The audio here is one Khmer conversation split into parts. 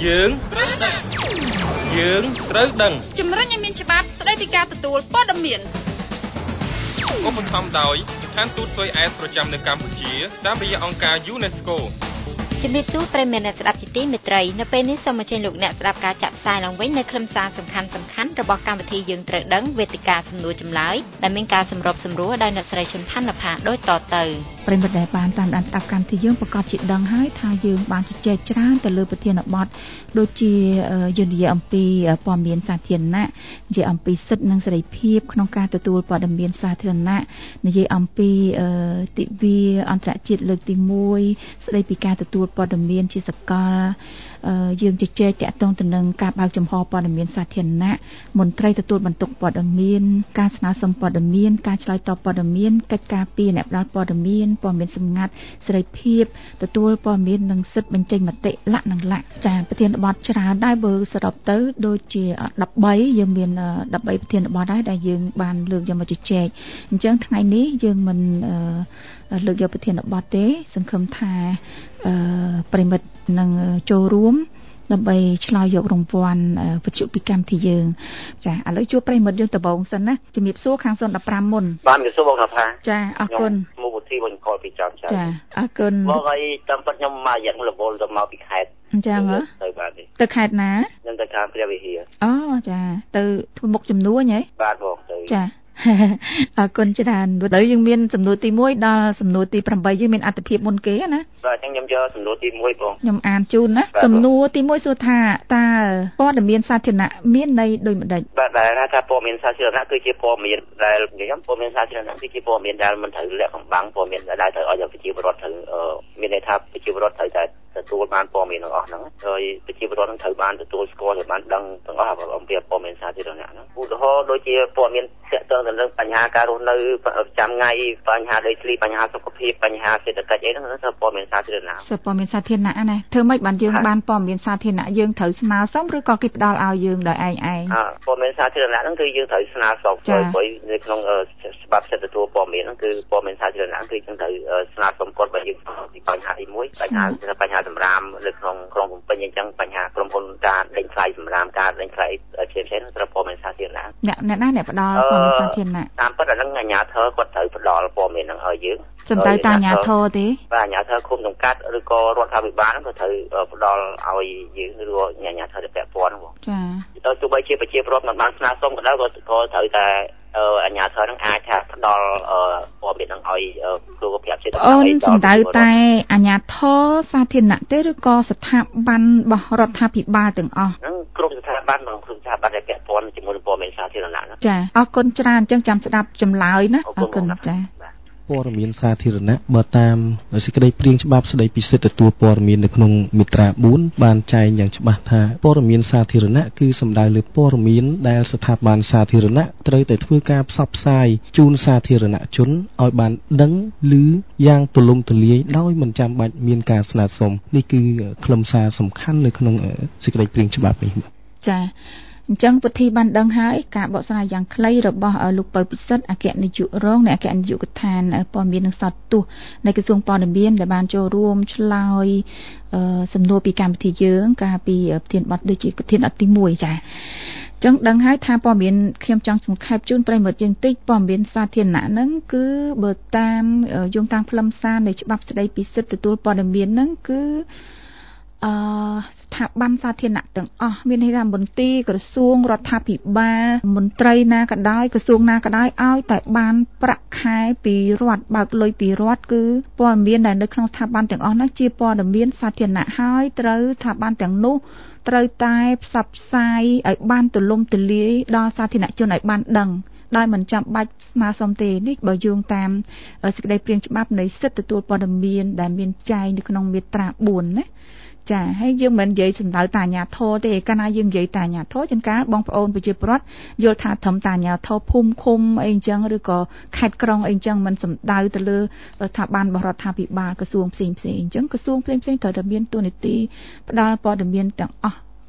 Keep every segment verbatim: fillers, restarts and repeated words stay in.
យើងយើងត្រូវដឹងជំរុញឲ្យមានច្បាប់ស្តីពីការទទួលព័ត៌មានឧបត្ថម្ភដោយស្ថានទូតស៊ុយអែតប្រចាំនៅកម្ពុជាតាមរយៈអង្គការ UNESCO ជំរាបសួរប្រិយមិត្តអ្នកស្ដាប់ជាទីមេត្រីនៅពេលនេះសូមអញ្ជើញលោកអ្នកស្ដាប់ការចាក់ផ្សាយឡើងវិញនៅខ្លឹមសារសំខាន់សំខាន់របស់កម្មវិធីយើងត្រូវដឹងវេទិកាសំណួរចម្លើយដែលមានការសម្របសម្រួលដោយអ្នកស្រីឈុនផាន់នផាដូចតទៅប្រិយមិត្តដែលបានតាមដានស្ដាប់កម្មវិធីយើងប្រកាសជាដឹងហើយថាយើងបានជជែកច្រើនទៅលើប្រធានបទដូចជាយើងនិយាយអំពីព័ត៌មានសាធារណៈនិយាយអំពីសិទ្ធិនិងសេរីភាពក្នុងការទទួលព័ត៌មានសាធារណៈនិយាយអំពីទិវាអន្តរជាតិលើកទីមួយស្ដីពីការទទួលព័ត៌មានជាសកលយើងជជែកតាក់ទងទៅនឹងការបើកចំហព័ត៌មានសាធារណៈមន្ត្រីទទួលបន្ទុកព័ត៌មានការស្នើសុំព័ត៌មានការឆ្លើយតបព័ត៌មានកិច្ចការពីអ្នកផ្ដល់ព័ត៌មានព័ត៌មានសម្ងាត់សេរីភាពទទួលព័ត៌មាននិងសិទ្ធិបញ្ចេញមតិលក្ខនិងលក្ខចាប្រធានបទច្រើនដែរបើសរុបទៅដូចជាដប់បីយើងមានដប់បីប្រធានបទដែរដែលយើងបានលើកយកមកជជែកអញ្ចឹងថ្ងៃនេះយើងមិនលើកយកប្រធានបទទេសង្ឃឹមថាប្រិមិត្តនឹងចូលរួមដើម្បីឆ្លើយយករង្វាន់វិទ្យុពីកម្មវិធីយើងចាឥឡូវជួបប្រិមិត្តយើងដំបូងសិនណាជំរាបសួរខាងศูนย์ 15មុនបានជំរាបសួរបងថាចាអរគុណមកពុធីបងខលពីចាំចាចាអរគុណមកឲ្យតាមពិតខ្ញុំមកយ៉ាងរវល់ទៅមកពីខេត្តអញ្ចឹងហ៎ទៅបាទទៅខេត្តណាខ្ញុំទៅខាងព្រះវិហារអូចាទៅធ្វើមុខជំនួញហ៎បាទបងទៅចាអរគុណច្រើនព្រោះយើងមានសំណួរទីមួយដល់សំណួរទីប្រាំបីយើងមានអត្ថភាពមុនគេណាបាទអញ្ចឹងខ្ញុំយកសំណួរទីមួយបងខ្ញុំអានជូនណាសំណួរទីមួយសួរថាតើព័ត៌មានសាធារណៈមានន័យដូចម្ដេចបាទដែលថាព័ត៌មានសាធារណៈគឺជាព័ត៌មានដែលខ្ញុំព័ត៌មានសាធារណៈគឺជាព័ត៌មានដែលមិនត្រូវលាក់កំបាំងព័ត៌មានដែលត្រូវឲ្យប្រជាពលរដ្ឋត្រូវមានន័យថាប្រជាពលរដ្ឋត្រូវតែទទួលបានព័ត៌មានទាំងអស់ហ្នឹងហើយប្រជាពលរដ្ឋនឹងត្រូវបានទទួលស្គាល់ហើយបានដឹងទាំងអស់អំពីព័ត៌មានសាធារណៈហ្នឹងឧទាហរណ៍ដូចជាព័ត៌មានទាក់ទងទៅនឹងបញ្ហាការរស់នៅប្រចាំថ្ងៃបញ្ហាដីធ្លីបញ្ហាសុខភាពបញ្ហាសេដ្ឋកិច្ចអីហ្នឹងគឺព័ត៌មានសាធារណៈសព័ត៌មានសាធារណៈណាធ្វើម៉េចបានយើងបានព័ត៌មានសាធារណៈយើងត្រូវស្នើសុំឬក៏គេផ្ដល់ឲ្យយើងដោយឯងឯងព័ត៌មានសាធារណៈហ្នឹងគឺយើងត្រូវស្នើសុំព្រោះនៅក្នុងច្បាប់សិទ្ធិទទួលព័ត៌មានហ្នឹងគឺព័ត៌មានសាធារណៈគឺយើងត្រូវស្នើសុំគាត់បើយើងពីបញ្ហាទីមួយបញ្ហាបញ្ហាសម្រាមនៅក្នុងក្រុងភ្នំពេញអញ្ចឹងបញ្ហាក្រុមហ៊ុនការដេញថ្លៃសម្រាមការដេញថ្លៃផ្សេងផ្សេងហ្នឹងត្រូវព័ត៌មានសាធារណៈអ្នកអ្នកណាអ្នកផ្ដល់ព័ត៌មានសាធារណៈតាមពិតអាហ្នឹងអាជ្ញាធរគាត់ត្រូវផ្ដល់ព័ត៌មានហ្នឹងឲ្យយើងសំដៅតាអាជ្ញាធរទេបាទអាជ្ញាធរគុំសង្កាត់ឬក៏រដ្ឋាភិបាលហ្នឹងក៏ត្រូវផ្ដល់ឲ្យយើងឬអាជ្ញាធរដែលពាក់ព័ន្ធហ្នឹងចាទៅទោះបីជាប្រជាពលរដ្ឋមិនបានស្នើសុំក៏ដោយក៏ក៏ត្រូវតែអាជ្ញាធរហ្នឹងអាចថាផ្ដល់ព័ត៌មានហ្នឹងឲ្យគ្រូប្រាប់ចិត្តអូនសំដៅតែអាជ្ញាធរសាធារណៈទេឬក៏ស្ថាប័នរបស់រដ្ឋាភិបាលទាំងអស់ហ្នឹងគ្រប់ស្ថាប័ននិងគ្រប់ស្ថាប័នដែលពាក់ព័ន្ធជាមួយនឹងព័ត៌មានសាធារណៈហ្នឹងចាអរគុណច្រើនអញ្ចឹងចាំស្ដាប់ចម្លើយណាអរគុណចាព័ត៌មានសាធារណៈបើតាមសេចក្តីព្រាងច្បាប់ស្តីពីសិទ្ធិទទួលព័ត៌មាននៅក្នុងមាត្រាបួនបានចែងយ៉ាងច្បាស់ថាព័ត៌មានសាធារណៈគឺសំដៅលើព័ត៌មានដែលស្ថាប័នសាធារណៈត្រូវតែធ្វើការផ្សព្វផ្សាយជូនសាធារណជនឲ្យបានដឹងឮយ៉ាងទូលំទូលាយដោយមិនចាំបាច់មានការស្នើសុំនេះគឺខ្លឹមសារសំខាន់នៅក្នុងសេចក្តីព្រាងច្បាប់នេះចាអញ្ចឹងពុទ្ធីបានដឹងហើយការបកស្រាយយ៉ាងខ្លីរបស់លោកពៅពិសិដ្ឋអគ្គនាយករងនៃអគ្គនាយកដ្ឋានព័ត៌មាននិងសោតទស្សន៍នៃក្រសួងព័ត៌មានដែលបានចូលរួមឆ្លើយសំណួរពីកម្មវិធីយើងកាលពីប្រធានបទដូចជាប្រធានបទទីមួយចាអញ្ចឹងដឹងហើយថាព័ត៌មានខ្ញុំចង់សង្ខេបជូនប្រិយមិត្តយើងតិចព័ត៌មានសាធារណៈហ្នឹងគឺបើតាមយោងតាមខ្លឹមសារនៃច្បាប់ស្តីពីសិទ្ធិទទួលព័ត៌មានហ្នឹងគឺអឺស្ថាប័នសាធារណៈទាំងអស់មានន័យថាមន្ទីរក្រសួងរដ្ឋាភិបាលមន្ត្រីណាក៏ដោយក្រសួងណាក៏ដោយឲ្យតែបានប្រាក់ខែពីរដ្ឋបើកលុយពីរដ្ឋគឺព័ត៌មានដែលនៅក្នុងស្ថាប័នទាំងអស់នោះជាព័ត៌មានសាធារណៈហើយត្រូវស្ថាប័នទាំងនោះត្រូវតែផ្សព្វផ្សាយឲ្យបានទូលំទូលាយដល់សាធារណជនឲ្យបានដឹងដោយមិនចាំបាច់ស្នើសុំទេនេះបើយោងតាមសេចក្តីព្រាងច្បាប់នៃសិទ្ធិទទួលព័ត៌មានដែលមានចែងនៅក្នុងមាត្រាបួនណាចាហើយយើងមិននិយាយសំដៅតាអាញាធរទេកាលណាយើងនិយាយតាអាញាធរចង្ការបងប្អូនប្រជាពលរដ្ឋយល់ថាត្រឹមតាអាញាធរភូមិឃុំអីអញ្ចឹងឬក៏ខេត្តក្រុងអីអញ្ចឹងមិនសំដៅទៅលើស្ថាប័នរដ្ឋាភិបាលក្រសួងផ្សេងផ្សេងអញ្ចឹងក្រសួងផ្សេងផ្សេងត្រូវតែមានតួនាទីផ្ដល់ព័ត៌មានទាំងអស់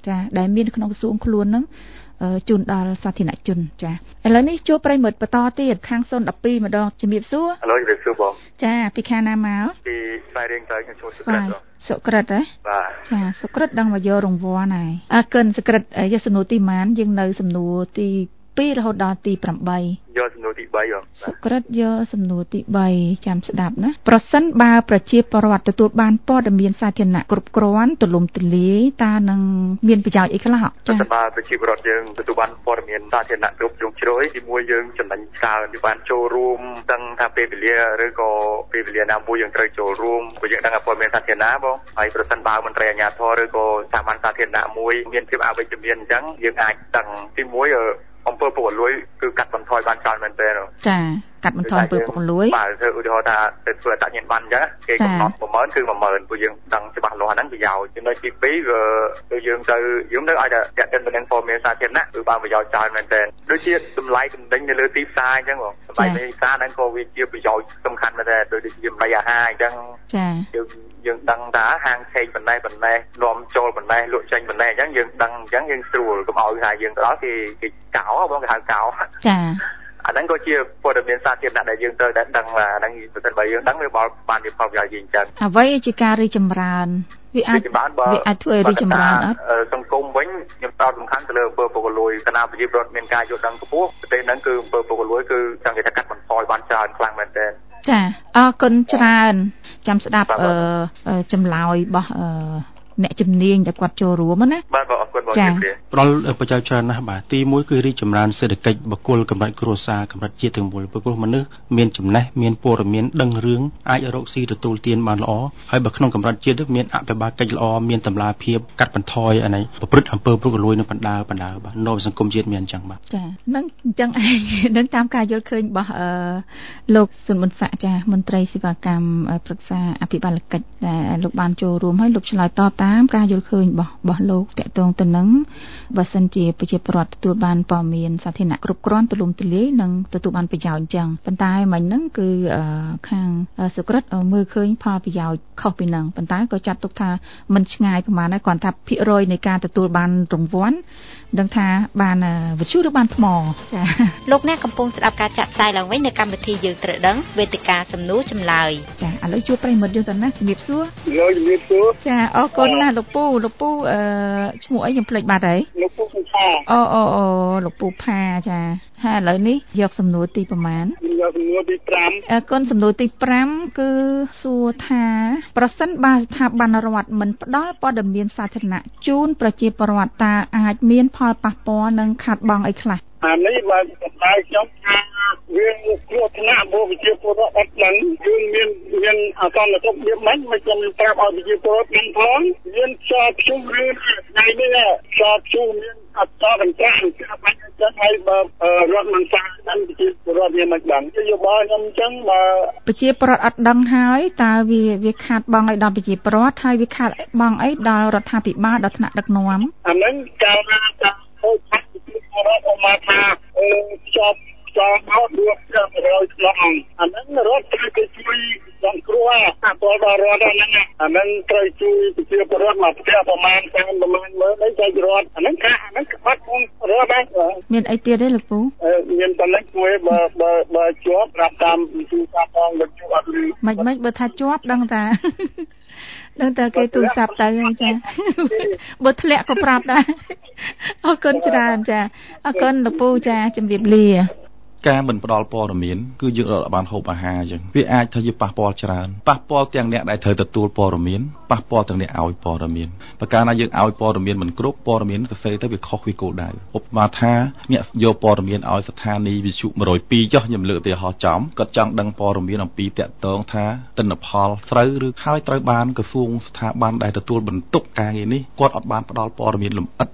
ចាដែលមានក្នុងក្រសួងខ្លួនហ្នឹងជូនដល់សាធារណជនចាឥឡូវនេះជួបប្រិយមិត្តបន្តទៀតខាងศูนย์ một haiម្ដងជំរាបសួរឥឡូវជំរាបសួរបងចាពីខាងណាមកពីស្វាយរៀងទៅខ្ញុំឈ្មោះសុក្រិតសុក្រិតហ៎បាទចាសុក្រិតដឹងមកយករង្វាន់ហើយអរគុណសុក្រិតយកសំណួរទីប៉ុន្មានយើងនៅសំណួរទីពីររហូតដល់ទីeight យកសំណួរទី3បងសុក្រិតយកសំណួរទី3ចាំស្ដាប់ណាប្រសិនបើប្រជាពលរដ្ឋទទួលបានព័ត៌មានសាធារណៈគ្រប់គ្រាន់ទូលំទូលាយតើនឹងមានប្រយោជន៍អីខ្លះចា៎បើប្រជាពលរដ្ឋយើងទទួលបានព័ត៌មានសាធារណៈគ្រប់ជ្រុងជ្រោយទីមួយយើងចំណេញច្រើនពីបានចូលរួមទាំងថាពេលវេលាឬក៏ពេលវេលាណាមួយយើងត្រូវចូលរួមព្រោះយើងដឹងថាព័ត៌មានសាធារណៈបងហើយប្រសិនបើមន្ត្រីអាជ្ញាធរឬក៏ស្ថាប័នសាធារណៈមួយមានភាពអវិជ្ជមានអញ្ចឹងយើងអាចដឹងទីមួយអំពើពុករលួយគឺកាត់បន្ថយបានច្រើនមែនទែនចាកាត់បន្ថយអំពើពុករលួយបាទធ្វើឧទាហរណ៍ថាទៅធ្វើអត្តញ្ញាណប័ណ្ណអញ្ចឹងគេកំណត់one thousandគឺone thousandព្រោះយើងដឹងច្បាស់លាស់ហ្នឹងប្រយោជន៍ចំណុចទីពីរគឺគឺយើងទៅយើងទៅអាចតែតែទៅនឹងព័ត៌មានសាធារណៈគឺបានប្រយោជន៍ច្រើនមែនទែនដូចជាតម្លៃទំនិញនៅលើទីផ្សារអញ្ចឹងបងតម្លៃទីផ្សារហ្នឹងក៏វាជាប្រយោជន៍សំខាន់មែនទែនដូចជាតម្លៃអាហារអញ្ចឹងចាយើងយើងដឹងថាហាងឆេកប៉ុណ្ណេះប៉ុណ្ណេះនាំចូលប៉ុណ្ណេះលក់ចេញប៉ុណ្ណេះអញ្ចឹងយើងដឹងអញ្ចឹងយើងស្រួលកុំឲ្យថាយើងទៅដល់គេគេកោបងគេហៅកោចាអាហ្នឹងក៏ជាព័ត៌មានសាធារណៈដែលយើងត្រូវតែដឹងថាហ្នឹងប្រសិនបើយើងដឹងវាបានវាផលប្រយោជន៍យើងអញ្ចឹងអ្វីជាការរីចម្រើនវាអាចវាអាចធ្វើរីចម្រើនអត់សង្គមវិញខ្ញុំផ្ដោតសំខាន់ទៅលើអំពើពុករលួយគណៈប្រជាពលរដ្ឋមានការយល់ដឹងខ្ពស់ប្រទេសហ្នឹងគឺអំពើពុករលួយគឺចង់និយាយថាកាត់បន្ថយបានច្រើនខ្លាំងមែនទែនចាអរគុណច្រើនចាំស្ដាប់អឺចម្លើយរបស់អឺអ្នកជំនាញដែលគាត់ចូលរួមណាបាទអរគុណបងជំរាបផ្ដល់ប្រយោជន៍ច្រើនណាស់បាទទីមួយគឺរីកចម្រើនសេដ្ឋកិច្ចបុគ្គលកម្រិតគ្រួសារកម្រិតជាតិទាំងមូលព្រោះមនុស្សមានចំណេះមានព័ត៌មានដឹងរឿងអាចរកស៊ីទទួលទានបានល្អហើយបើក្នុងកម្រិតជាតិមានអភិបាលកិច្ចល្អមានតម្លាភាពកាត់បន្ថយអានេះប្រព្រឹត្តអំពើពុករលួយនៅបណ្ដាបណ្ដាបាទនៅសង្គមជាតិមានអញ្ចឹងបាទចានឹងអញ្ចឹងឯងនឹងតាមការយល់ឃើញរបស់អឺលោកសុនប៊ុនស័កចាមន្ត្រីសេវាកម្មប្រឹក្សាអភិបាលកិច្ចដែលលោកបានចូលរួមហើយលោកឆ្លើយតបតាមការយល់ឃើញរបស់របស់លោកតកតងទៅនឹងបើសិនជាប្រជាពលរដ្ឋទទួលបានព័ត៌មានសាធារណៈគ្រប់គ្រាន់ទូលំទូលាយនិងទទួលបានប្រយោជន៍អញ្ចឹងប៉ុន្តែមិញហ្នឹងគឺខាងសុក្រិតមើលឃើញផលប្រយោជន៍ខុសពីហ្នឹងប៉ុន្តែក៏ចាត់ទុកថាមិនឆ្ងាយប្រហែលដែរគ្រាន់ថាភាគរយនៃការទទួលបានរង្វាន់ដឹងថាបានវិទ្យុឬបានថ្មចាលោកអ្នកកំពុងស្ដាប់ការចាក់ផ្សាយឡើងវិញនៅកម្មវិធីយើងត្រូវដឹងវេទិកាសំណួរចម្លើយចាឥឡូវជួបប្រិមិត្តយើងទៅណាជំរាបសួរលោកជំរាបសួរចាអរគុណណាលោកពូលោកពូអឺឈ្មោះអីខ្ញុំភ្លេចបាត់ហើយលោកពូផាអូអូអូលោកពូផាចាហើយឥឡូវនេះយកសំណួរទីប្រមាណយកសំណួរទីfive អរគុណសំណួរទីfiveគឺសួរថាប្រសិនបើស្ថាប័នរដ្ឋមិនផ្ដល់ព័ត៌មានសាធារណៈជូនប្រជាពលរដ្ឋតើអាចមានផលប៉ះពាល់និងខាតបង់អីខ្លះអានេះបើសម្ដៅខ្ញុំថាវាគ្រោះថ្នាក់របស់ប្រជាពលរដ្ឋអត់ដឹងយើងមានមានអសន្នសុខវាមិនមិនខ្ញុំប្រាប់ឲ្យប្រជាពលរដ្ឋដឹងផងមានខ្យល់ព្យុះឬថ្ងៃនេះខ្យល់ព្យុះមានអត់តកន្ត្រាក់ចាប់បាច់ចឹងហើយបើរដ្ឋមិនសាដឹងប្រជាពលរដ្ឋវាមិនដឹងយោបល់ខ្ញុំអញ្ចឹងបើប្រជាពលរដ្ឋអត់ដឹងហើយតើវាវាខាតបង់ឲ្យដល់ប្រជាពលរដ្ឋហើយវាខាតបង់អីដល់រដ្ឋាភិបាលដល់ថ្នាក់ដឹកនាំអាហ្នឹងកាលណាថាហូបផាត់ប្រជាពលរដ្ឋអមថាអឺចប់ចូលមករួចចាំរយឆ្លងអាហ្នឹងរដ្ឋត្រូវទៅជួយសង្គ្រោះអាពលដល់រដ្ឋហ្នឹងអាហ្នឹងត្រូវជួយប្រជាពលរដ្ឋមកផ្ទះប្រមាណតាមប្រមាណមើលអីចែករត់អាហ្នឹងថាអាហ្នឹងក្បត់ក្នុងរដ្ឋដែរមានអីទៀតទេលោកពូមានប៉ុណ្ណឹងគួរបើបើបើជាប់ប្រាប់តាមវិទ្យុសាផងវិទ្យុអត់លឺមិនមិនបើថាជាប់ដឹងតាដឹងតែគេទូរស័ព្ទទៅហ្នឹងចាបើធ្លាក់ក៏ប្រាប់ដែរអរគុណច្រើនចាអរគុណលោកពូចាជំរាបលាការមិនផ្ដល់ព័ត៌មានគឺយើងរកបានហូបអាហារអញ្ចឹងវាអាចធ្វើជាប៉ះពាល់ច្រើនប៉ះពាល់ទាំងអ្នកដែលត្រូវទទួលព័ត៌មានប៉ះពាល់ទាំងអ្នកឲ្យព័ត៌មានបើកាលណាយើងឲ្យព័ត៌មានមិនគ្រប់ព័ត៌មានសរសេរទៅវាខុសពីគោលដៅឧបមាថាអ្នកយកព័ត៌មានឲ្យស្ថានីយវិទ្យុone oh twoចុះខ្ញុំលើកឧទាហរណ៍ចំគាត់ចង់ដឹងព័ត៌មានអំពីតាក់ទងថាទិន្នផលស្រូវឬហើយត្រូវបានក្រសួងស្ថាប័នដែលទទួលបន្ទុកការងារនេះគាត់អត់បានផ្ដល់ព័ត៌មានលម្អិត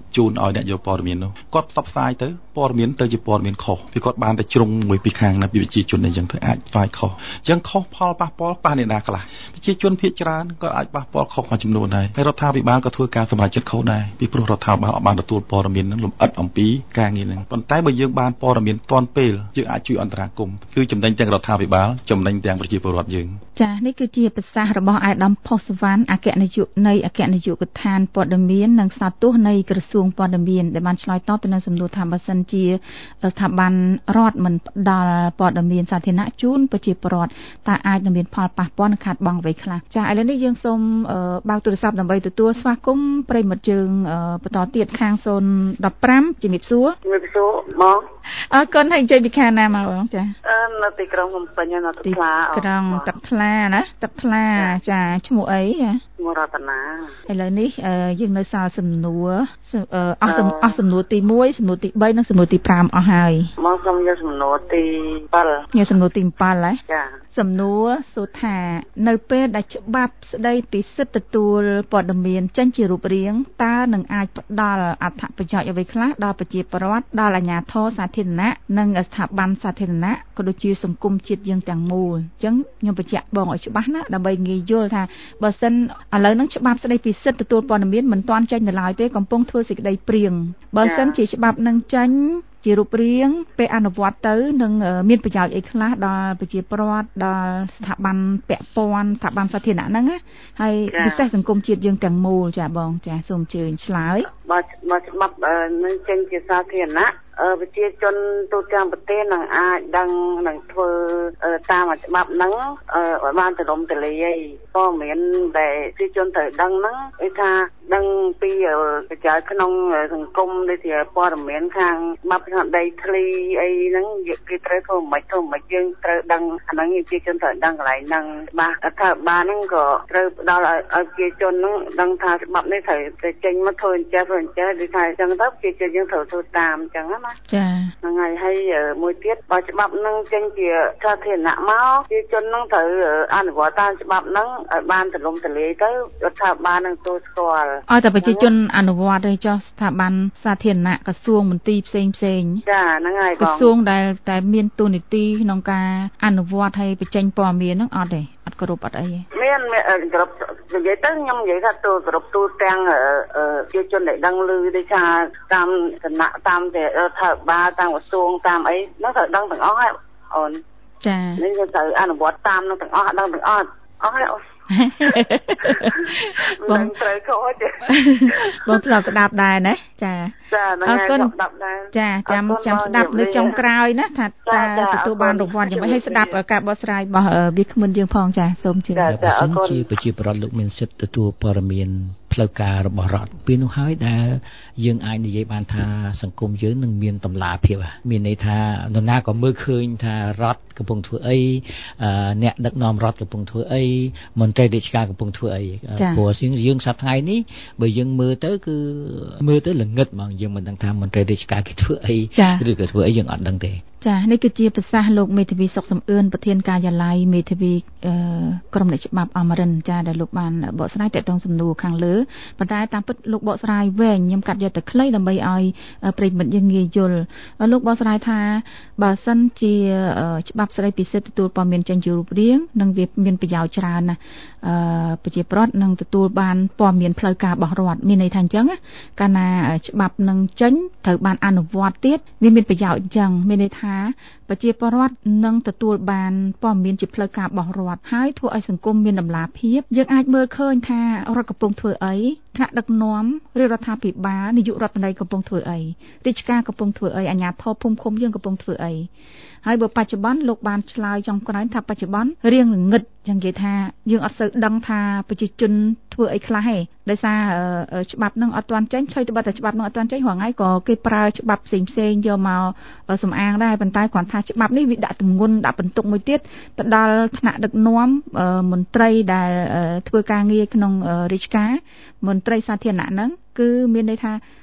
ជូនឲ្យអ្នកយកព័ត៌មាននោះគាត់ផ្សព្វផ្សាយទៅព័ត៌មានទៅជាព័ត៌មានខុសពីគាត់បានតែជ្រុងមួយពីខាងណាពីប្រជាជនអីចឹងទៅអាចផ្សាយខុសអញ្ចឹងខុសផលប៉ះពាល់ប៉ះអ្នកណាខ្លះប្រជាជនភាគច្រើនក៏អាចប៉ះពាល់ខុសមួយចំនួនដែរហើយរដ្ឋាភិបាលក៏ធ្វើការសម្រេចចិត្តខុសដែរពីព្រោះរដ្ឋាភិបាលអត់បានទទួលព័ត៌មាននឹងលម្អិតអំពីការងារហ្នឹងប៉ុន្តែបើយើងបានព័ត៌មានទាន់ពេលយើងអាចជួយអន្តរាគមន៍គឺចំណេញទាំងរដ្ឋាភិបាលចំណេញទាំងប្រជាពលរដ្ឋយើងចា៎នេះគឺជាប្រសាសន៍របស់អាយដាមផុសវណ្ណអគ្គនាយកនៃអគ្គនាយកដ្ឋានព័ត៌មាននិងសោតទស្សន៍នៃក្រសួងព័ត៌មានដែលបានឆ្លើយតបទៅនឹងសំណួរថាបើសិនជាស្ថាប័នរដ្ឋមិនផ្ដល់ព័ត៌មានសាធារណៈជូនប្រជាពលរដ្ឋតើអាចនឹងមានផលប៉ះពាល់និងខាតបង់អ្វីខ្លះចា៎ឥឡូវនេះយើងសូមបើកទូរស័ព្ទដើម្បីទទួលស្វាគមន៍ប្រិយមិត្តយើងបន្តទៀតខាងศูนย์หนึ่งห้าជំរាបសួរជំរាបសួរបងអរគុណហើយអញ្ជើញពីខាងណាមកបងចាអឺនៅទីក្រុងភ្នំពេញនៅទឹកថ្លាក្រុងទឹកថ្លាណាទឹកថ្លាចាឈ្មោះអីចាឈ្មោះរតនាឥឡូវនេះយើងនៅសល់សំណួរអស់អស់សំណួរទីមួយសំណួរទីបីនិងសំណួរទីប្រាំអស់ហើយមកសូមយកសំណួរទីbảy យកសំណួរទីbảyហ៎ចាសំណួរសួរថានៅពេលដែលច្បាប់ស្ដីពីសិទ្ធិទទួលព័ត៌មានចេញជារូបរាងតើនឹងអាចផ្ដល់អត្ថប្រយោជន៍អ្វីខ្លះដល់ប្រជាពលរដ្ឋដល់អាជ្ញាធរសាធារណៈនិងស្ថាប័នសាធារណៈក៏ដូចជាសង្គមជាតិយើងទាំងមូលអញ្ចឹងខ្ញុំបញ្ជាក់បងឲ្យច្បាស់ណាដើម្បីងាយយល់ថាបើសិនឥឡូវហ្នឹងច្បាប់ស្ដីពីសិទ្ធិទទួលព័ត៌មានមិនទាន់ចេញនៅឡើយទេកំពុងធ្វើសេចក្តីព្រៀងបើសិនជាច្បាប់នឹងចេញជារូបរាងពេលអនុវត្តទៅនឹងមានប្រយោជន៍អីខ្លះដល់ប្រជាពលរដ្ឋដល់ស្ថាប័នពាក់ព័ន្ធស្ថាប័នសាធារណៈហ្នឹងណាហើយពិសេសសង្គមជាតិយើងទាំងមូលចាបងចាសូមអញ្ជើញឆ្លើយបើបើច្បាប់នឹងចេញជាសាធារណៈប្រជាជនទូទាំងប្រទេសនឹងអាចដឹងនឹងធ្វើតាមច្បាប់ហ្នឹងឲ្យបានទូលំទូលាយព័ត៌មានដែលប្រជាជនត្រូវដឹងហ្នឹងគឺថាដឹងពីប្រយោជន៍ក្នុងសង្គមដូចជាព័ត៌មានខាងច្បាប់ខាងដីធ្លីអីហ្នឹងគេត្រូវធ្វើមិនធ្វើមិនយើងត្រូវដឹងអាហ្នឹងប្រជាជនត្រូវដឹងកន្លែងហ្នឹងបាទថាបានហ្នឹងក៏ត្រូវផ្ដល់ឲ្យប្រជាជនហ្នឹងដឹងថាច្បាប់នេះត្រូវតែចេញមកធ្វើអញ្ចឹងធ្វើអញ្ចឹងដូចថាអញ្ចឹងទៅប្រជាជនយើងត្រូវធ្វើតាមអញ្ចឹងណាចាហ្នឹងហើយហើយមួយទៀតបើច្បាប់នឹងចេញជាសាធារណៈមកជាជននឹងត្រូវអនុវត្តតាមច្បាប់ហ្នឹងឲ្យបានទូលំទូលាយទៅរដ្ឋាភិបាលនឹងទូស្គាល់ឲ្យតែប្រជាជនអនុវត្តទេចុះស្ថាប័នសាធារណៈក្រសួងមន្ទីរផ្សេងផ្សេងចាហ្នឹងហើយបងក្រសួងដែលតែមានតួនាទីក្នុងការអនុវត្តឲ្យបញ្ចេញព័ត៌មានហ្នឹងអត់ទេអត់គ្រប់អត់អីទេមានគ្រប់និយាយទៅខ្ញុំនិយាយថាទូគ្រប់ទូទាំងជាជនដែលដឹងឮដូចថាតាមគណៈតាមតែរដ្ឋាភិបាលតាមក្រសួងតាមអីហ្នឹងត្រូវដឹងទាំងអស់ហើយអូនចានេះយើងត្រូវអនុវត្តតាមនឹងទាំងអស់ដឹងទាំងអស់អស់ហើយអូនបងត្រូវខុសទេបងធ្លាប់ស្ដាប់ដែរណាចាចាហ្នឹងហើយស្ដាប់ដែរចាចាំចាំស្ដាប់នៅចុងក្រោយណាថាតើទទួលបានរង្វាន់យ៉ាងម៉េចឲ្យស្ដាប់ការបកស្រាយរបស់វាគ្មិនយើងផងចាសូមជឿចាអរគុណជាប្រជាពលរដ្ឋលោកមានសិទ្ធិទទួលព័ត៌មានផ្លូវការរបស់រដ្ឋពេលនោះហើយដែលយើងអាចនិយាយបានថាសង្គមយើងនឹងមានតម្លាភាពមានន័យថានរណាក៏មើលឃើញថារដ្ឋកំពុងធ្វើអីអ្នកដឹកនាំរដ្ឋកំពុងធ្វើអីមន្ត្រីរាជការកំពុងធ្វើអីព្រោះយើងសប្តាហ៍ថ្ងៃនេះបើយើងមើលទៅគឺមើលទៅល្ងឹតហ្មងយើងមិនដឹងថាមន្ត្រីរាជការគេធ្វើអីឬក៏ធ្វើអីយើងអត់ដឹងទេចានេះគឺជាប្រសាសន៍លោកមេធាវីសុកសំអឿនប្រធានការិយាល័យមេធាវីក្រមអ្នកច្បាប់អមរិនចាដែលលោកបានបកស្រាយទាក់ទងសំណួរខាងលើប៉ុន្តែតាមពិតលោកបកស្រាយវែងខ្ញុំកាត់យកតែខ្លីដើម្បីឲ្យប្រិយមិត្តយើងងាយយល់លោកបកស្រាយថាបើសិនជាច្បាប់ស្តីពីសិទ្ធិទទួលព័ត៌មានចេញជារូបរាងនឹងវាមានប្រយោជន៍ច្រើនណាស់ប្រជាពលរដ្ឋនឹងទទួលបានព័ត៌មានផ្លូវការរបស់រដ្ឋមានន័យថាអញ្ចឹងកាលណាច្បាប់នឹងចេញត្រូវបានអនុវត្តទៀតវាមានប្រយោជន៍អញ្ចឹងមានន័យថាប្រជាពលរដ្ឋនឹងទទួលបានព័ត៌មានជាផ្លូវការរបស់រដ្ឋហើយធ្វើឲ្យសង្គមមានតម្លាភាពយើងអាចមើលឃើញថារដ្ឋកំពុងធ្វើអីថ្នាក់ដឹកនាំឬរដ្ឋាភិបាលនាយករដ្ឋមន្ត្រីកំពុងធ្វើអីរាជការកំពុងធ្វើអីអាជ្ញាធរភូមិឃុំយើងកំពុងធ្វើអីហើយបើបច្ចុប្បន្នលោកបានឆ្លើយចុងក្រោយថាបច្ចុប្បន្នរៀងល្ងឹតយ៉ាងនិយាយថាយើងអត់សូវដឹងថាប្រជាជនធ្វើអីខ្លះទេដោយសារច្បាប់នឹងអត់ទាន់ចេញឆ្លៃត្បិតតែច្បាប់នឹងអត់ទាន់ចេញរាល់ថ្ងៃក៏គេប្រើច្បាប់ផ្សេងផ្សេងយកមកសំអាងដែរប៉ុន្តែគ្រាន់ថាច្បាប់នេះវាដាក់ទម្ងន់ដាក់បន្ទុកមួយទៀតទៅដល់ថ្នាក់ដឹកនាំមន្ត្រីដែលធ្វើការងារក្នុងរាជការមន្ត្រីសាធារណៈហ្នឹងគឺមានន័យថា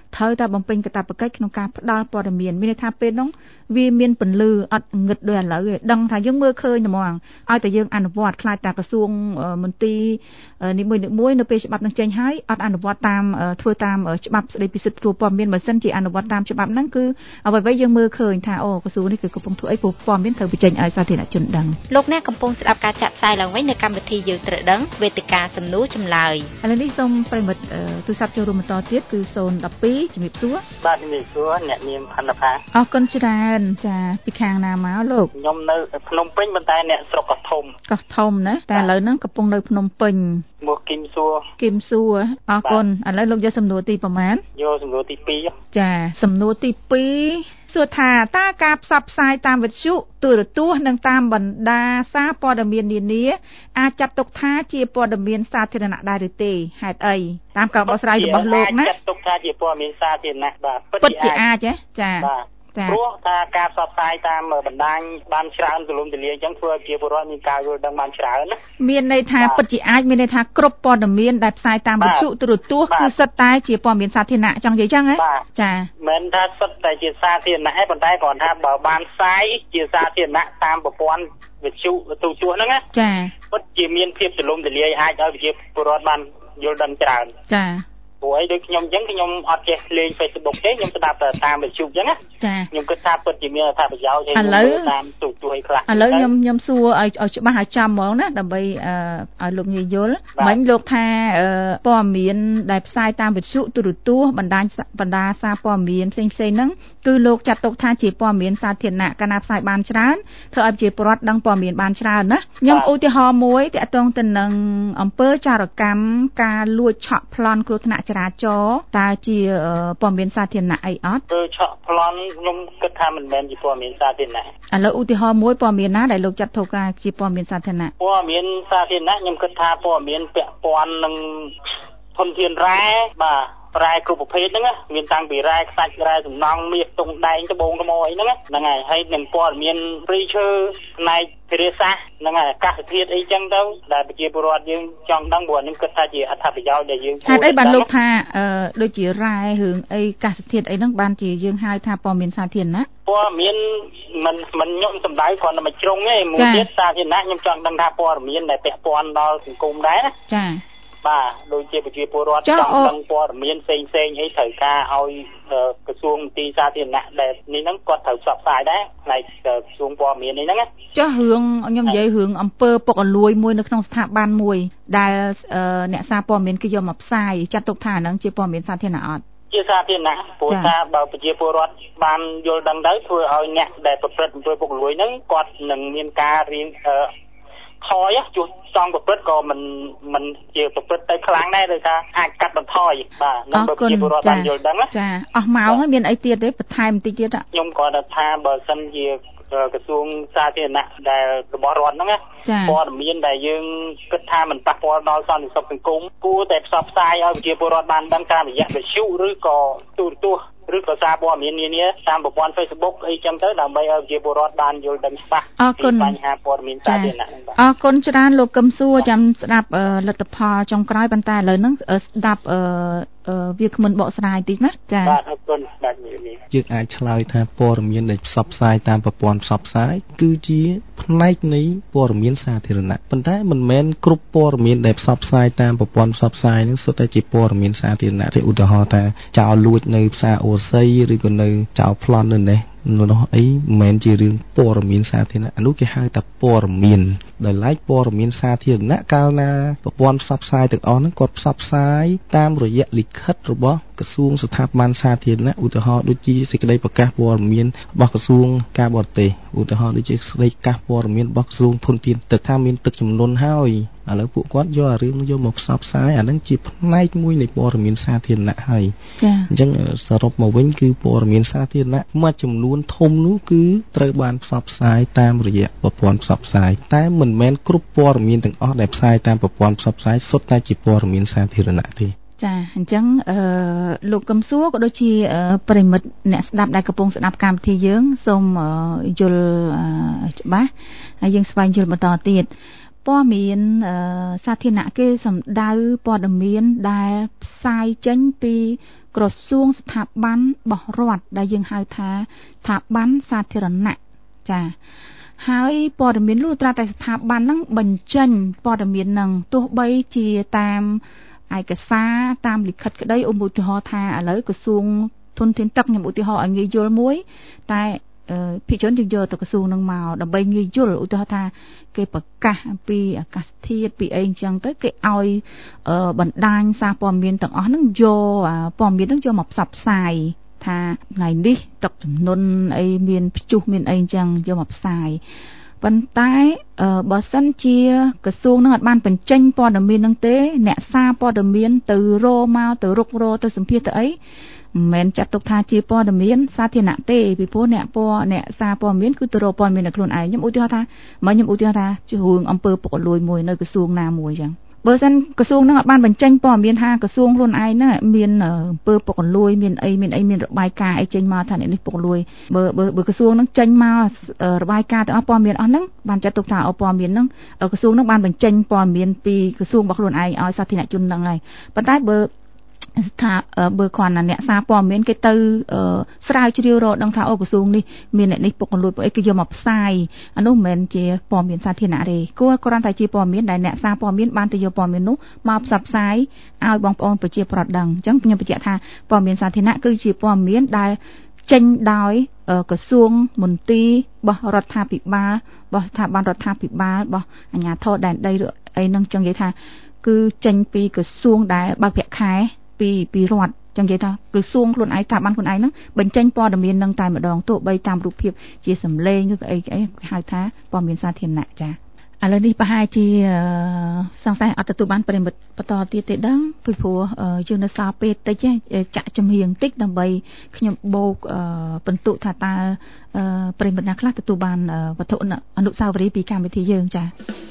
ត្រូវតែបំពេញកាតព្វកិច្ចក្នុងការផ្ដល់ព័ត៌មានមានន័យថាពេលនោះវាមានពន្លឺអត់ងឹតដូចឥឡូវទេដឹងថាយើងមើលឃើញហ្មងឲ្យតែយើងអនុវត្តខ្លាចតែក្រសួងមន្ទីរនីមួយៗនៅពេលច្បាប់នឹងចេញហើយអត់អនុវត្តតាមធ្វើតាមច្បាប់ស្ដីពីសិទ្ធិទទួលព័ត៌មានបើសិនជាអនុវត្តតាមច្បាប់ហ្នឹងគឺអ្វីៗយើងមើលឃើញថាអូក្រសួងនេះគឺកំពុងធ្វើអីព្រោះព័ត៌មានត្រូវបញ្ចេញឲ្យសាធារណជនដឹងលោកអ្នកកំពុងស្ដាប់ការចាក់ផ្សាយឡើងវិញនៅកម្មវិធីយើងត្រូវដឹងវេទិកាសំណួរចម្លើយឥឡូវនេះសូមប្រិមិត្តទូរស័ព្ទចូលរួមបន្តទៀតគឺศูนย์ một haiជំរាបសួរបាទជំរាបសួរអ្នកនាមផាន់ផាអរគុណច្រើនចាពីខាងណាមកលោកខ្ញុំនៅភ្នំពេញប៉ុន្តែអ្នកស្រុកកោះធំកោះធំណាតែឥឡូវហ្នឹងកំពុងនៅភ្នំពេញមកគឹមសួរគឹមសួរអរគុណឥឡូវលោកយកសំណួរទីប្រមាណយកសំណួរទីពីរចាសំណួរទីពីរសួរថាតើការផ្សព្វផ្សាយតាមវិទ្យុទូរទស្សន៍និងតាមបណ្ដាសារព័ត៌មាននានាអាចចាត់ទុកថាជាព័ត៌មានសាធារណៈដែរឬទេហេតុអីតាមការបកស្រាយរបស់លោកណាចាត់ទុកថាជាព័ត៌មានសាធារណៈបាទពិតជាអាចទេចាព្រោះថាការផ្សព្វផ្សាយតាមបណ្ដាញបានច្រើនទូលំទូលាយអញ្ចឹងធ្វើឲ្យជាពលរដ្ឋមានការយល់ដឹងបានច្រើនណាមានន័យថាពិតជាអាចមានន័យថាគ្រប់ព័ត៌មានដែលផ្សាយតាមវិទ្យុទូរទស្សន៍គឺសិតតែជាព័ត៌មានសាធារណៈចង់និយាយអញ្ចឹងហ៎ចាមិនថាសិតតែជាសាធារណៈទេប៉ុន្តែគ្រាន់ថាបើបានផ្សាយជាសាធារណៈតាមប្រព័ន្ធវិទ្យុទូរទស្សន៍ហ្នឹងណាចាពិតជាមានភាពទូលំទូលាយអាចឲ្យប្រជាពលរដ្ឋបានយល់ដឹងច្រើនចាព្រោះអីដូចខ្ញុំអញ្ចឹងខ្ញុំអត់ចេះលេង Facebook ទេខ្ញុំស្ដាប់តែតាមវិទ្យុអញ្ចឹងណាចាខ្ញុំគិតថាពិតជាមានអត្ថប្រយោជន៍ឲ្យខ្ញុំតាមទូទួយខ្លះឥឡូវខ្ញុំខ្ញុំសួរឲ្យឲ្យច្បាស់ឲ្យចំហ្មងណាដើម្បីឲ្យលោកងាយយល់មិញលោកថាព័ត៌មានដែលផ្សាយតាមវិទ្យុទូរទស្សន៍បណ្ដាញបណ្ដាសារព័ត៌មានផ្សេងផ្សេងហ្នឹងគឺលោកចាត់ទុកថាជាព័ត៌មានសាធារណៈកាលណាផ្សាយបានច្រើនធ្វើឲ្យប្រជាពលរដ្ឋដឹងព័ត៌មានបានច្រើនណាខ្ញុំឧទាហរណ៍មួយទាក់ទងទៅនឹងអំពើចារកម្មការលួចឆក់ប្លន់គ្រោះថ្នាក់ចរាចរណ៍តើជាព័ត៌មានសាធារណៈអីអត់គឺឆក់ប្លន់ខ្ញុំគិតថាមិនមែនជាព័ត៌មានសាធារណៈឥឡូវឧទាហរណ៍មួយព័ត៌មានណាដែលលោកចាត់ទុកថាជាព័ត៌មានសាធារណៈព័ត៌មានសាធារណៈខ្ញុំគិតថាព័ត៌មានពាក់ព័ន្ធនឹងធនធានរ៉ែបាទរ៉ែគ្រប់ប្រភេទហ្នឹងមានតាំងពីរ៉ែខ្សាច់រ៉ែសំណង់មាសតុងដែងត្បូងត្មោអីហ្នឹងហ្នឹងហើយហើយនឹងព័ត៌មានព្រៃឈើផ្នែកធារាសាស្ត្រហ្នឹងហើយអាកាសធាតុអីចឹងទៅដែលប្រជាពលរដ្ឋយើងចង់ដឹងព្រោះខ្ញុំគិតថាជាអត្ថប្រយោជន៍ដែលយើងហេតុអីបានលោកថាអឺដូចជារ៉ែរឿងអីអាកាសធាតុអីហ្នឹងបានជាយើងហៅថាព័ត៌មានសាធារណៈព័ត៌មានមិនមិនខ្ញុំសំដៅគ្រាន់តែមួយជ្រុងទេមួយទៀតសាធារណៈខ្ញុំចង់ដឹងថាព័ត៌មានដែលពាក់ព័ន្ធដល់សង្គមដែរណាចាបាទដូចជាប្រជាពលរដ្ឋចង់ដឹងព័ត៌មានផ្សេងផ្សេងអីត្រូវការឲ្យក្រសួងមន្ទីរសាធារណៈដែលនេះហ្នឹងគាត់ត្រូវផ្សព្វផ្សាយដែរផ្នែកក្រសួងព័ត៌មាននេះហ្នឹងចុះរឿងខ្ញុំនិយាយរឿងអំពើពុករលួយមួយនៅក្នុងស្ថាប័នមួយដែលអ្នកសារព័ត៌មានគេយកមកផ្សាយចាត់ទុកថាហ្នឹងជាព័ត៌មានសាធារណៈអត់ជាសាធារណៈព្រោះថាបើប្រជាពលរដ្ឋបានយល់ដឹងទៅធ្វើឲ្យអ្នកដែលប្រព្រឹត្តអំពើពុករលួយហ្នឹងគាត់នឹងមានការរៀងថយជួសចង់ប្រព្រឹត្តក៏មិនមិនជាប្រព្រឹត្តទៅខ្លាំងដែរដោយថាអាចកាត់បន្ថយបាទនឹងបើប្រជាពលរដ្ឋបានយល់ដឹងចាអស់មកហើយមានអីទៀតទេបន្ថែមបន្តិចទៀតខ្ញុំគាត់ថាបើសិនជាក្រសួងសាធារណៈដែលរបស់រដ្ឋហ្នឹងព័ត៌មានដែលយើងគិតថាមិនប៉ះពាល់ដល់សន្តិសុខសង្គមគួរតែផ្សព្វផ្សាយឲ្យប្រជាពលរដ្ឋបានដឹងតាមរយៈវិទ្យុឬក៏ទូរទស្សន៍ឬក៏សារព័ត៌មាននានាតាមប្រព័ន្ធ Facebook អីចឹងទៅដើម្បីឲ្យប្រជាពលរដ្ឋបានយល់ដឹងច្បាស់ពីបញ្ហាព័ត៌មានសាធារណៈអរគុណច្រើនលោកកឹមសួរចាំស្ដាប់លទ្ធផលចុងក្រោយប៉ុន្តែឥឡូវហ្នឹងស្ដាប់វាគ្មិនបកស្រាយតិចណាចា៎បាទអរគុណបាទយើងអាចឆ្លើយថាព័ត៌មានដែលផ្សព្វផ្សាយតាមប្រព័ន្ធផ្សព្វផ្សាយគឺជាផ្នែកនៃព័ត៌មានសាធារណៈប៉ុន្តែមិនមែនគ្រប់ព័ត៌មានដែលផ្សព្វផ្សាយតាមប្រព័ន្ធផ្សព្វផ្សាយនឹងសុទ្ធតែជាព័ត៌មានសាធារណៈទេឧទាហរណ៍ថាចោលលួចនៅផ្សារអូស័យឬក៏នៅចោលប្លន់នៅនេះនោះអីមិនមែនជារឿងព័ត៌មានសាធារណៈអានោះគេហៅថាព័ត៌មានដែលឡែកព័ត៌មានសាធារណៈកាលណាប្រព័ន្ធផ្សព្វផ្សាយទាំងអស់ហ្នឹងគាត់ផ្សព្វផ្សាយតាមរយៈលិខិតរបស់ក្រសួងស្ថាប័នសាធារណៈឧទាហរណ៍ដូចជាសេចក្តីប្រកាសព័ត៌មានរបស់ក្រសួងការបរទេសឧទាហរណ៍ដូចជាសេចក្តីប្រកាសព័ត៌មានរបស់ក្រសួងធនធានទឹកថាមានទឹកជំនន់ហើយឥឡូវពួកគាត់យកអារឿងយកមកផ្សព្វផ្សាយអាហ្នឹងជាផ្នែកមួយនៃព័ត៌មានសាធារណៈហើយចា៎អញ្ចឹងសរុបមកវិញគឺព័ត៌មានសាធារណៈមួយចំនួនធំនោះគឺត្រូវបានផ្សព្វផ្សាយតាមរយៈប្រព័ន្ធផ្សព្វផ្សាយតែមិនមែនគ្រប់ព័ត៌មានទាំងអស់ដែលផ្សាយតាមប្រព័ន្ធផ្សព្វផ្សាយសុទ្ធតែជាព័ត៌មានសាធារណៈទេចាអញ្ចឹងអឺលោកកឹមសួរក៏ដូចជាប្រិមិត្តអ្នកស្ដាប់ដែលកំពុងស្ដាប់កម្មវិធីយើងសូមយល់ច្បាស់ហើយយើងស្វែងយល់បន្តទៀតព័ត៌មានសាធារណៈគេសម្ដៅព័ត៌មានដែលផ្សាយចេញពីក្រសួងស្ថាប័នរបស់រដ្ឋដែលយើងហៅថាស្ថាប័នសាធារណៈចាហើយព័ត៌មានលុះត្រាតែស្ថាប័នហ្នឹងបញ្ចេញព័ត៌មានហ្នឹងទោះបីជាតាមឯកសារតាមលិខិតក្តីឧទាហរណ៍ថាឥឡូវក្រសួងធនធានទឹកខ្ញុំឧទាហរណ៍ឲ្យងាយយល់មួយតែភាគច្រើនយើងយកទៅក្រសួងនឹងមកដើម្បីងាយយល់ឧទាហរណ៍ថាគេប្រកាសអំពីអាកាសធាតុពីអីអញ្ចឹងទៅគេឲ្យបណ្ដាញសារព័ត៌មានទាំងអស់ហ្នឹងយកព័ត៌មានហ្នឹងយកមកផ្សព្វផ្សាយថាថ្ងៃនេះទឹកជំនន់អីមានព្យុះមានអីអញ្ចឹងយកមកផ្សាយប៉ុន្តែបើសិនជាក្រសួងនឹងអត់បានបញ្ចេញព័ត៌មាននឹងទេអ្នកសារព័ត៌មានទៅរមកទៅរុករទៅសម្ភាសទៅអីមិនមែនចាត់ទុកថាជាព័ត៌មានសាធារណៈទេពីព្រោះអ្នកព័ត៌អ្នកសារព័ត៌មានគឺទៅរកព័ត៌មាននៅខ្លួនឯងខ្ញុំឧទាហរណ៍ថាមកខ្ញុំឧទាហរណ៍ថារឿងអំពើពុករលួយមួយនៅក្រសួងណាមួយអញ្ចឹងបើសិនក្រសួងនឹងអត់បានបញ្ចេញព័ត៌មានថាក្រសួងខ្លួនឯងហ្នឹងមានអំពើពុករលួយមានអីមានអីមានរបាយការណ៍អីចេញមកថាអ្នកនេះពុករលួយបើបើបើក្រសួងនឹងចេញមករបាយការណ៍ទាំងអស់ព័ត៌មានអស់ហ្នឹងបានចាត់ទុកថាអព័ត៌មានហ្នឹងក្រសួងនឹងបានបញ្ចេញព័ត៌មានពីក្រសួងរបស់ខ្លួនឯងឲ្យសាធារណជនហ្នឹងហើយប៉ុន្តែបើថាបើគ្រាន់តែអ្នកសារព័ត៌មានគេទៅស្រាវជ្រាវរកដឹងថាអូក្រសួងនេះមានអ្នកនេះពុករលួយពួកអីគេយកមកផ្សាយអានោះមិនមែនជាព័ត៌មានសាធារណៈទេគួរគ្រាន់តែជាព័ត៌មានដែលអ្នកសារព័ត៌មានបានទៅយកព័ត៌មាននោះមកផ្សព្វផ្សាយឲ្យបងប្អូនប្រជាពលរដ្ឋដឹងអញ្ចឹងខ្ញុំបញ្ជាក់ថាព័ត៌មានសាធារណៈគឺជាព័ត៌មានដែលចេញដោយក្រសួងមន្ទីររបស់រដ្ឋាភិបាលរបស់ស្ថាប័នរដ្ឋាភិបាលរបស់អាជ្ញាធរដែនដីឬអីហ្នឹងចឹងនិយាយថាគឺចេញពីក្រសួងដែលបើកប្រាក់ខែពីពីរដ្ឋចឹងនិយាយថាក្រសួងខ្លួនឯងស្ថាប័នខ្លួនឯងហ្នឹងបញ្ចេញព័ត៌មាននឹងតែម្ដងទោះបីតាមរូបភាពជាសម្លេងឬអីអីហៅថាព័ត៌មានសាធារណៈចាឥឡូវនេះប្រហែលជាសង្ស័យអត់ទទួលបានប្រិមិត្តបន្តទៀតទេដឹងពីព្រោះយើងនៅសល់ពេលតិចចាក់ចម្រៀងតិចដើម្បីខ្ញុំបូកបន្ទុកថាតើប្រិមិត្តណាខ្លះទទួលបានវត្ថុអនុស្សាវរីយ៍ពីកម្មវិធីយើងចា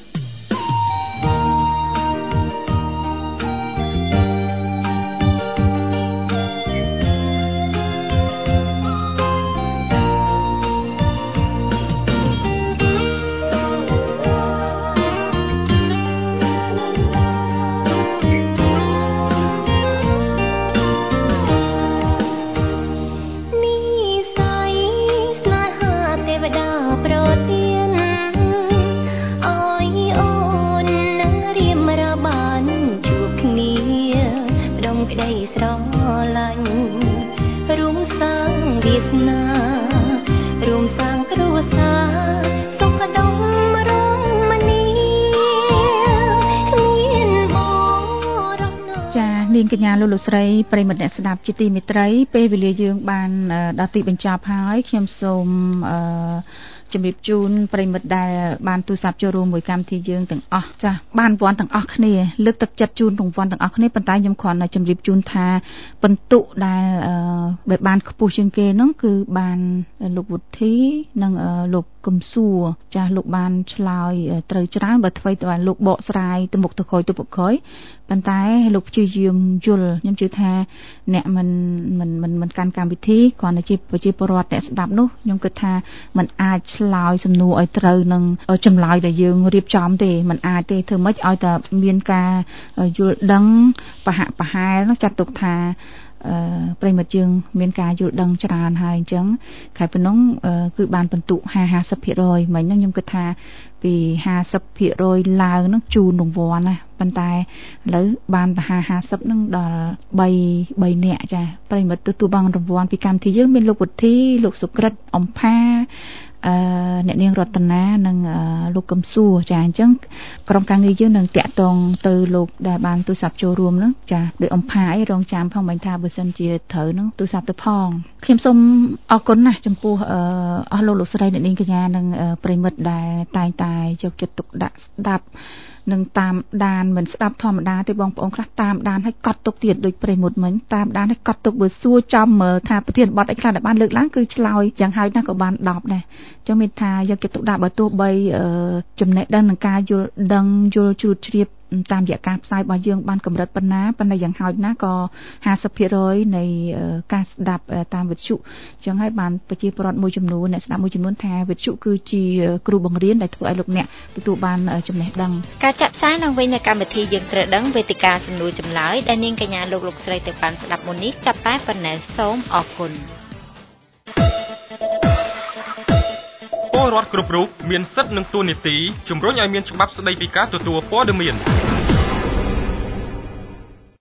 កញ្ញាលោកលោកស្រីប្រិមត្តអ្នកស្ដាប់ជាទីមេត្រីពេលវេលាយើងបានដល់ទីបញ្ចប់ហើយខ្ញុំសូមអឺជំរាបជូនប្រិមិត្តដែលបានទូរស័ព្ទចូលរួមមួយកម្មវិធីយើងទាំងអស់ចាស់បានរង្វាន់ទាំងអស់គ្នាលើកទឹកចិត្តជូនរង្វាន់ទាំងអស់គ្នាប៉ុន្តែខ្ញុំគ្រាន់តែជំរាបជូនថាបន្ទុកដែលដែលបានខ្ពស់ជាងគេហ្នឹងគឺបានលោកវុធី និងលោកកឹមសួរចាស់លោកបានឆ្លើយត្រូវច្រើនបើអ្វីទៅលោកបកស្រាយទៅមុខទៅក្រោយទៅមុខក្រោយប៉ុន្តែលោកព្យាយាមយល់ខ្ញុំជឿថាអ្នកមិនមិនមិនមិនកាន់កម្មវិធីគ្រាន់តែជាប្រជាពលរដ្ឋអ្នកស្ដាប់នោះខ្ញុំគិតថាมันអាចឆ្លើយសំណួរឲ្យត្រូវនឹងចម្លើយដែលយើងរៀបចំទេมันអាចទេធ្វើម៉េចឲ្យតែមានការយល់ដឹងប្រហាក់ប្រហែលចាត់ទុកថាអឺប្រិមិត្តយើងមានការយល់ដឹងច្រើនហើយអញ្ចឹងខែប៉ុណ្ណឹងគឺបានបន្ទុក ห้าสิบเปอร์เซ็นต์ មិញហ្នឹងខ្ញុំគិតថាពី ห้าสิบเปอร์เซ็นต์ ឡើងហ្នឹងជូនរង្វាន់ណាប៉ុន្តែឥឡូវបានទៅ ห้าสิบ ហ្នឹងដល់3 3នាក់ចាប្រិមិត្តទទួលបានរង្វាន់ពីកម្មវិធីយើងមានលោកវុធីលោកសុក្រិតអំផាអឺអ្នកនាងរតនានិងលោកកឹមសួរចាអញ្ចឹងក្រុមការងារយើងនឹងតាក់ទងទៅលោកដែលបានទូរស័ព្ទចូលរួមហ្នឹងចាដោយអំផាអីរងចាំផងមិនថាបើសិនជាត្រូវហ្នឹងទូរស័ព្ទទៅផងខ្ញុំសូមអរគុណណាស់ចំពោះអស់លោកលោកស្រីអ្នកនាងកញ្ញានិងប្រិមិត្តដែលតែងតែយកចិត្តទុកដាក់ស្ដាប់នឹងតាមដានមិនស្ដាប់ធម្មតាទេបងប្អូនខ្លះតាមដានឲ្យកត់ទុកទៀតដូចប្រិមុតមិញតាមដានឲ្យកត់ទុកបើសួរចំថាប្រធានបទអីខ្លះដែលបានលើកឡើងគឺឆ្លើយយ៉ាងហោចណាស់ក៏បានដប់ដែរអញ្ចឹងមានថាយកចិត្តទុកដាក់បើទោះបីចំណេះដឹងនឹងការយល់ដឹងយល់ជ្រួតជ្រាបតាមរយៈការផ្សាយរបស់យើងបានកម្រិតប៉ុណ្ណាប៉ុន្តែយ៉ាងហោចណាស់ក៏ห้าสิบเปอร์เซ็นต์ នៃការស្ដាប់តាមវិទ្យុអញ្ចឹងហើយបានប្រជាពលរដ្ឋមួយចំនួនអ្នកស្ដាប់មួយចំនួនថាវិទ្យុគឺជាគ្រូបង្រៀនដែលធ្វើឲ្យលោកអ្នកទទួលបានចំណេះដឹងការចាក់ផ្សាយឡើងវិញនៅកម្មវិធីយើងត្រូវដឹងវេទិកាសំណួរចម្លើយដែលនាងកញ្ញាលោកលោកស្រីទៅបានស្ដាប់មុននេះចាប់តែប៉ុណ្ណេះសូមអរគុណពលរដ្ឋគ្រប់រូបមានសិទ្ធិនិងទួនាទីជំរុញឲ្យមានច្បាប់ស្តីពីការទទួលព័ត៌មាន